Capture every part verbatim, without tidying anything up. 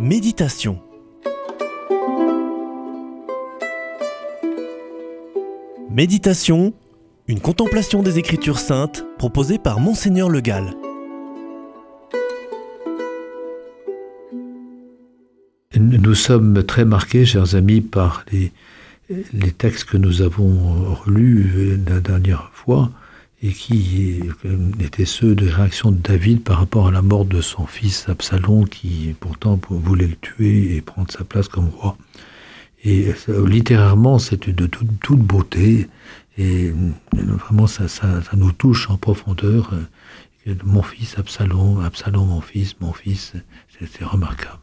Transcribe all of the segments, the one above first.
Méditation. Méditation, une contemplation des Écritures saintes proposée par Monseigneur Le Gall. Nous sommes très marqués, chers amis, par les, les textes que nous avons relus la dernière fois et qui étaient ceux de réaction de David par rapport à la mort de son fils Absalom, qui pourtant voulait le tuer et prendre sa place comme roi. Et littérairement, c'est de toute, toute beauté et vraiment ça, ça, ça nous touche en profondeur. Mon fils Absalom, Absalom mon fils, mon fils, c'est remarquable.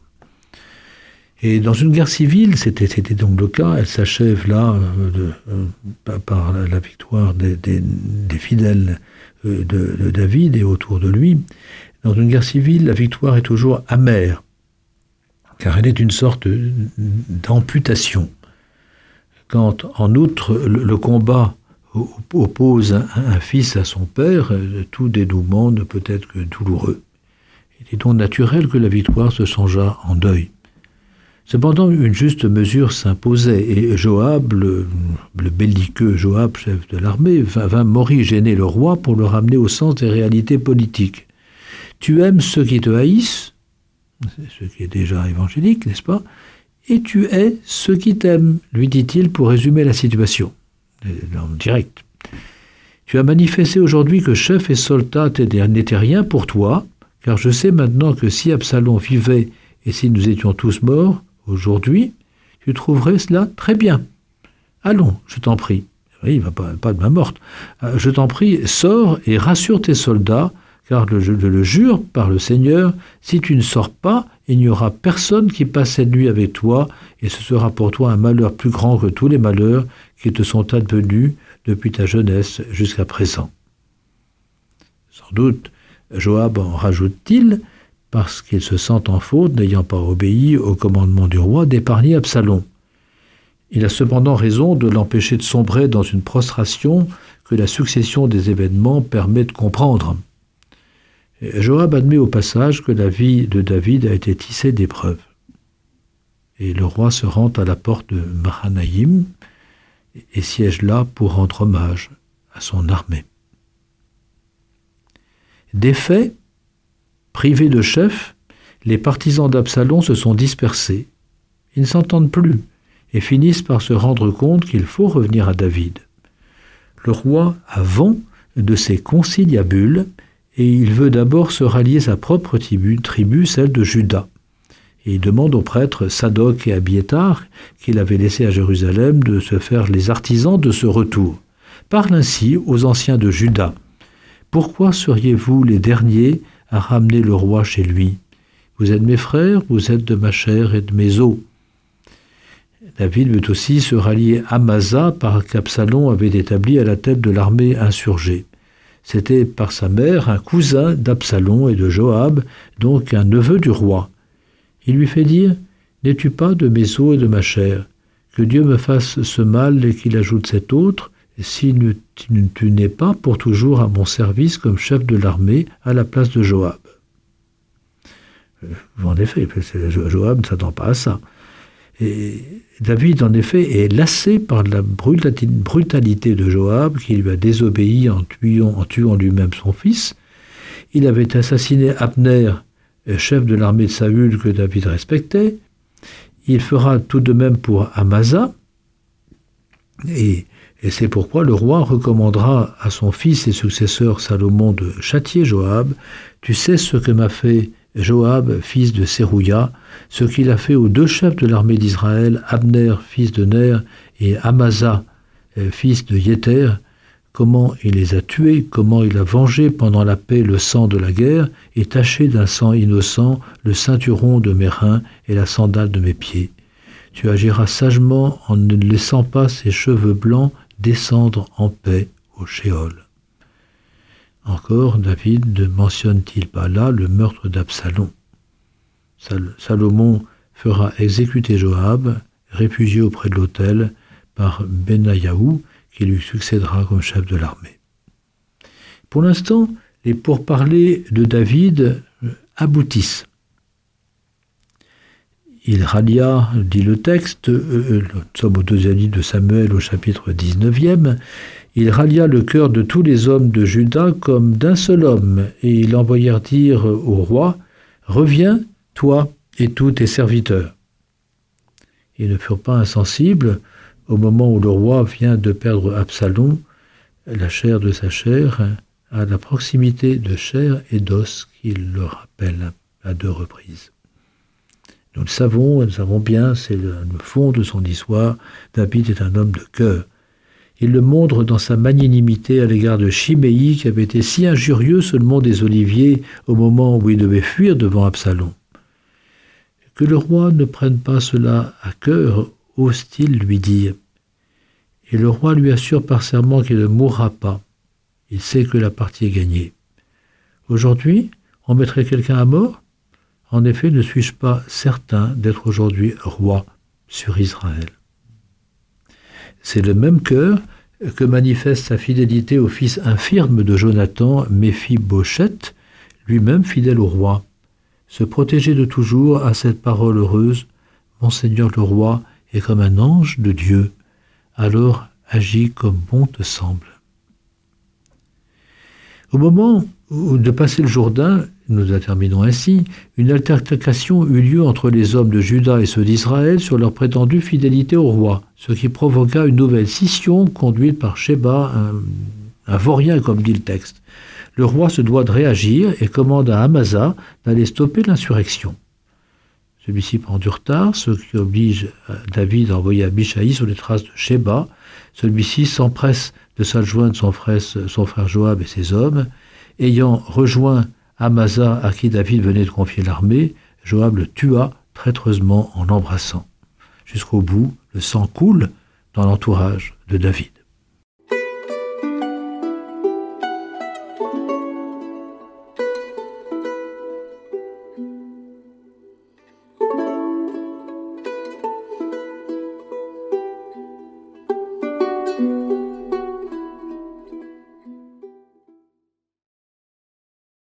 Et dans une guerre civile, c'était, c'était donc le cas, elle s'achève là euh, de, euh, par la, la victoire des, des, des fidèles euh, de, de David et autour de lui. Dans une guerre civile, la victoire est toujours amère, car elle est une sorte d'amputation. Quand, en outre, le, le combat oppose un, un fils à son père, tout dénouement ne peut être que douloureux. Il est donc naturel que la victoire se changeât en deuil. Cependant, une juste mesure s'imposait, et Joab, le, le belliqueux Joab, chef de l'armée, vint, vint morigéner le roi pour le ramener au sens des réalités politiques. Tu aimes ceux qui te haïssent, ce qui est déjà évangélique, n'est-ce pas? Et tu hais ceux qui t'aiment, lui dit-il pour résumer la situation, en direct. Tu as manifesté aujourd'hui que chef et soldat n'étaient rien pour toi, car je sais maintenant que si Absalom vivait et si nous étions tous morts, aujourd'hui, tu trouverais cela très bien. Allons, je t'en prie. Oui, il ne va pas, pas de ma morte. Je t'en prie, sors et rassure tes soldats, car je, je le jure par le Seigneur, si tu ne sors pas, il n'y aura personne qui passe cette nuit avec toi, et ce sera pour toi un malheur plus grand que tous les malheurs qui te sont advenus depuis ta jeunesse jusqu'à présent. Sans doute, Joab en rajoute-t-il, parce qu'il se sent en faute, n'ayant pas obéi au commandement du roi d'épargner Absalom. Il a cependant raison de l'empêcher de sombrer dans une prostration que la succession des événements permet de comprendre. Joab admet au passage que la vie de David a été tissée d'épreuves. Et le roi se rend à la porte de Mahanaïm et siège là pour rendre hommage à son armée. Des faits, privés de chef, les partisans d'Absalom se sont dispersés. Ils ne s'entendent plus et finissent par se rendre compte qu'il faut revenir à David. Le roi a vent de ses conciliabules et il veut d'abord se rallier sa propre tribu, tribu celle de Juda. Et il demande aux prêtres Sadoc et Abiétar, qu'il avait laissés à Jérusalem, de se faire les artisans de ce retour. Parle ainsi aux anciens de Juda. Pourquoi seriez-vous les derniers à ramener le roi chez lui? Vous êtes mes frères, vous êtes de ma chair et de mes os. David veut aussi se rallier à Amasa, par qu'Absalom avait établi à la tête de l'armée insurgée. C'était par sa mère un cousin d'Absalom et de Joab, donc un neveu du roi. Il lui fait dire « N'es-tu pas de mes os et de ma chair? Que Dieu me fasse ce mal et qu'il ajoute cet autre, si tu n'es pas pour toujours à mon service comme chef de l'armée à la place de Joab. » En effet, Joab ne s'attend pas à ça. Et David, en effet, est lassé par la brutalité de Joab, qui lui a désobéi en tuant, en tuant lui-même son fils. Il avait assassiné Abner, chef de l'armée de Saül que David respectait. Il fera tout de même pour Amasa, et Et c'est pourquoi le roi recommandera à son fils et successeur Salomon de châtier Joab. Tu sais ce que m'a fait Joab, fils de Sérouia, ce qu'il a fait aux deux chefs de l'armée d'Israël, Abner, fils de Ner, et Amasa, fils de Yéter, comment il les a tués, comment il a vengé pendant la paix le sang de la guerre, et taché d'un sang innocent le ceinturon de mes reins et la sandale de mes pieds. Tu agiras sagement en ne laissant pas ses cheveux blancs descendre en paix au Sheol. Encore, David ne mentionne-t-il pas là le meurtre d'Absalom? Sal- Salomon fera exécuter Joab, réfugié auprès de l'autel, par Benayahu, qui lui succédera comme chef de l'armée. Pour l'instant, les pourparlers de David aboutissent. il rallia, dit le texte, euh, nous sommes au deuxième livre de Samuel au chapitre dix-neuvième, il rallia le cœur de tous les hommes de Juda comme d'un seul homme, et ils envoyèrent dire au roi, « Reviens, toi et tous tes serviteurs. » Ils ne furent pas insensibles au moment où le roi vient de perdre Absalom, la chair de sa chair, à la proximité de chair et d'os qu'il le rappelle à deux reprises. Nous le savons, nous le savons bien, c'est le fond de son histoire. David est un homme de cœur. Il le montre dans sa magnanimité à l'égard de Chiméi, qui avait été si injurieux sur le mont des Oliviers au moment où il devait fuir devant Absalom. Que le roi ne prenne pas cela à cœur, ose-t-il lui dire. Et le roi lui assure par serment qu'il ne mourra pas. Il sait que la partie est gagnée. Aujourd'hui, on mettrait quelqu'un à mort? En effet, ne suis-je pas certain d'être aujourd'hui roi sur Israël? C'est le même cœur que manifeste sa fidélité au fils infirme de Jonathan, Méphibosheth, lui-même fidèle au roi. Se protéger de toujours à cette parole heureuse, Monseigneur le roi est comme un ange de Dieu, alors agis comme bon te semble. Au moment de passer le Jourdain, nous terminons ainsi, une altercation eut lieu entre les hommes de Juda et ceux d'Israël sur leur prétendue fidélité au roi, ce qui provoqua une nouvelle scission conduite par Sheba, un, un vaurien comme dit le texte. Le roi se doit de réagir et commande à Amasa d'aller stopper l'insurrection. Celui-ci prend du retard, ce qui oblige David à envoyer Abishai sur les traces de Sheba. Celui-ci s'empresse de s'adjoindre son frère, son frère Joab et ses hommes. Ayant rejoint Amasa à qui David venait de confier l'armée, Joab le tua traîtreusement en l'embrassant. Jusqu'au bout, le sang coule dans l'entourage de David.